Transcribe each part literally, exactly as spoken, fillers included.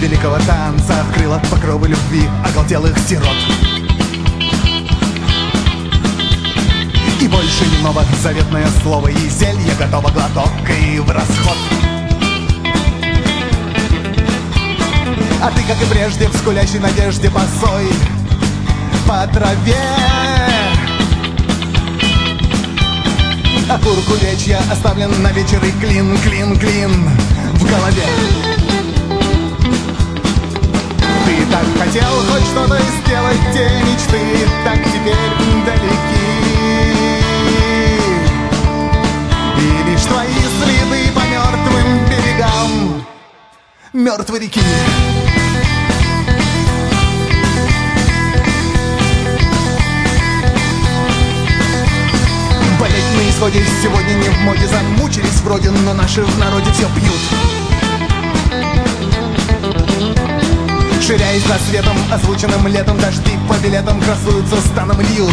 великого танца вкрыла покровы любви оголтелых сирот. И больше немного заветное слово и зелье готово глоток и в расход. А ты, как и прежде, в скулящей надежде босой по траве. А курку вечья оставлен на вечер и клин, клин, клин в голове. Ты так хотел хоть что-то сделать, те мечты так теперь далеки. И лишь твои следы по мертвым берегам мертвой реки. Болеть на исходе сегодня не в моде, замучились вроде, но наши в народе все пьют. Ширяясь за светом, озвученным летом, дожди по билетам красуются, станом льют.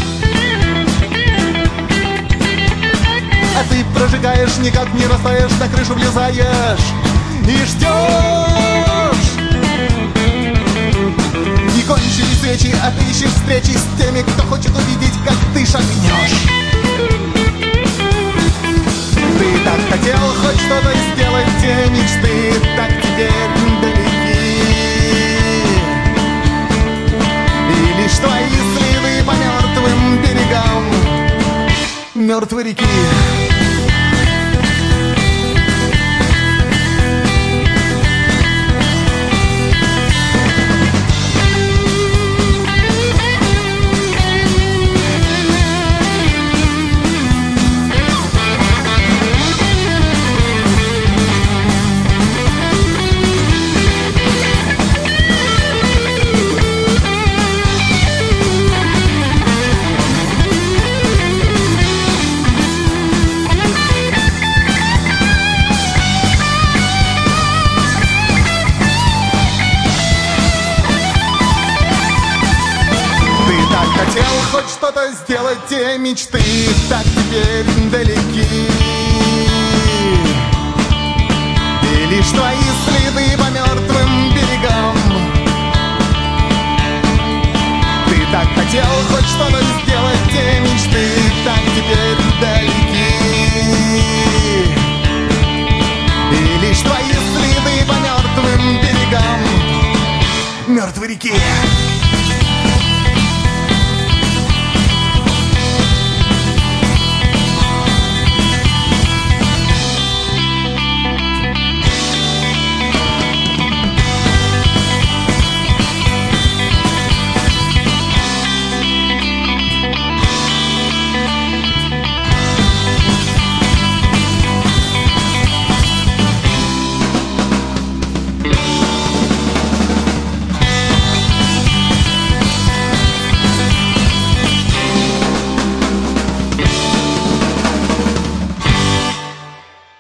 А ты прожигаешь, никак не растаешь, на крышу влезаешь и ждешь. Не кончились свечи, а ты ищешь встречи с теми, кто хочет увидеть, как ты шагнешь. Ты так хотел хоть что-то сделать, те мечты так теперь далеки. И лишь твои следы по мертвым берегам мертвой реки. Хотел хоть что-то сделать, те мечты так теперь далеки. И лишь твои следы по мертвым берегам. Ты так хотел хоть что-то сделать, те мечты так теперь далеки. И лишь твои следы по мертвым берегам мертвой реки.